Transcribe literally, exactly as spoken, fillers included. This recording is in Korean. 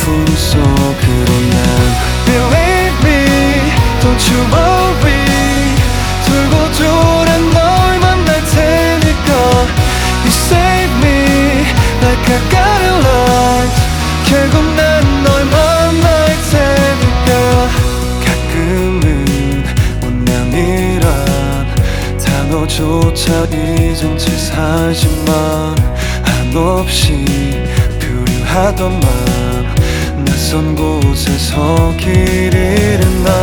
품속으로 난 Believe me, don't you worry. 돌고 돌아 널 만날 테니까 You save me like I got a life. 결국 난 널 만날 테니까. 가끔은 운명이란 단어조차 잊은 채 살지만 한없이 하던 맘 낯선 곳에서 길 잃은 나